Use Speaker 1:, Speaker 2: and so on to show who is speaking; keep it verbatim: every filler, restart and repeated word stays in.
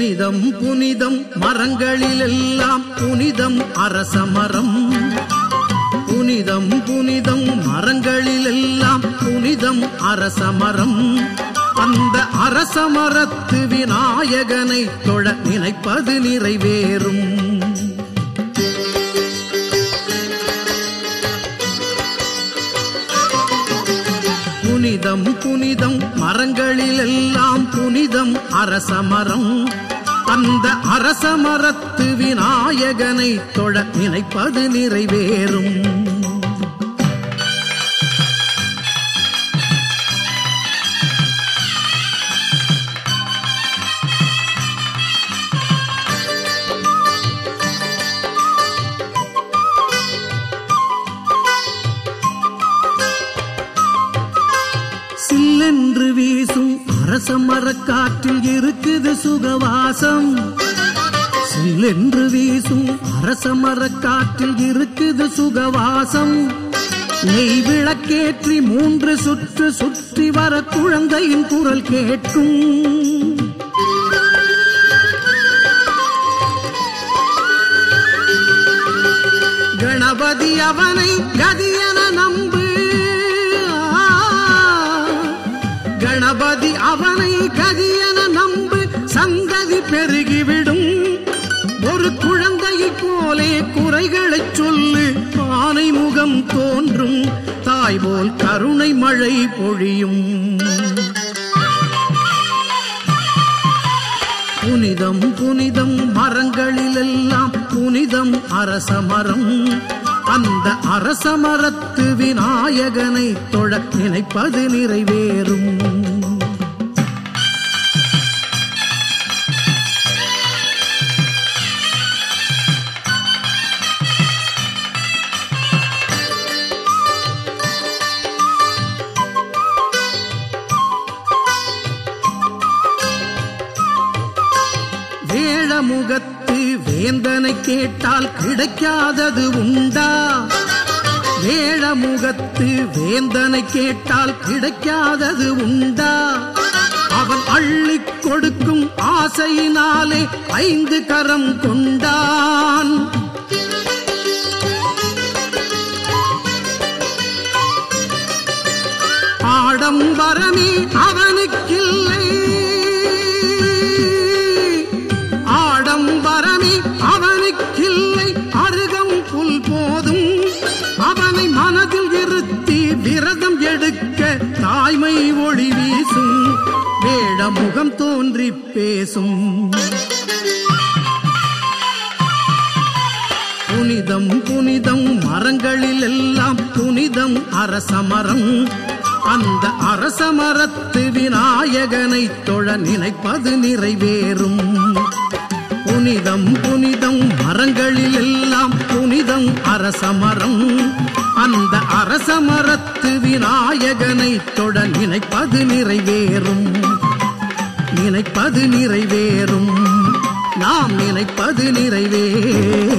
Speaker 1: புனிதம் புனிதம் மரங்களிலெல்லாம் புனிதம் அரச மரம். புனிதம் புனிதம் மரங்களிலெல்லாம் புனிதம் அரச மரம். அந்த அரச மரத்து விநாயகனை தொழ நினைப்பது நிறைவேறும். புனிதம் புனிதம் மரங்களிலெல்லாம் புனிதம் அரச மரம். அந்த அரச மரத்து விநாயகனை தொழ நினைப்பது நிறைவேறும். சில்லென்று வீசும் அரச மரக்காற்றில் இருக்குது சுகவாசம். சில்லென்று வீசும் அரச மரக்காற்றில் இருக்குது சுகவாசம். நெய் விளக்கேற்றி மூன்று சுற்று சுற்றி வர குழந்தையின் குரல் கேட்கும். கணபதி அவனை கதியென நம்பு. கணபதி அவனை கதியென நம்பு, சந்ததி பெருகிவிடும். ஒரு குழந்தையைப் போலே குறைகளை சொல்லு, ஆனை முகம் தோன்றும். தாய் போல் கருணை மழை பொழியும். புனிதம் புனிதம் மரங்களிலெல்லாம் புனிதம் அரச மரம். அந்த அரச மரத்து விநாயகனை தொழ நினைப்பது நிறைவேறும். வேழமுகத்து வேந்தனை கேட்டால் கிடைக்காதது உண்டா? வேழமுகத்து வேந்தனை கேட்டால் கிடைக்காதது உண்டா? அவன் அள்ளிக் கொடுக்கும் ஆசையினாலே ஐந்து கரம் கொண்டான். ஆடம்பரமே அவனுக்கில்லை, ஆடம்பரமே அவனுக்கில்லை, அருகம் புல் போதும். அவனை மனதில் இருத்தி விரதம் எடுக்க தாய்மை ஒளி வீசும். வேடமுகம் தோன்றி பேசும். புனிதம் புனிதம் மரங்களிலெல்லாம் புனிதம் அரச மரம். அந்த அரச மரத்து விநாயகனை தொழ நினைப்பது நிறைவேறும். புனிதம் புனிதம் மரங்களிலெல்லாம் புனிதம் அரச மரம். அந்த அரச மரத்து விநாயகனை தொழ நினைப்பது நிறைவேறும். நினைப்பது நிறைவேறும். நாம் நினைப்பது நிறைவேறும்.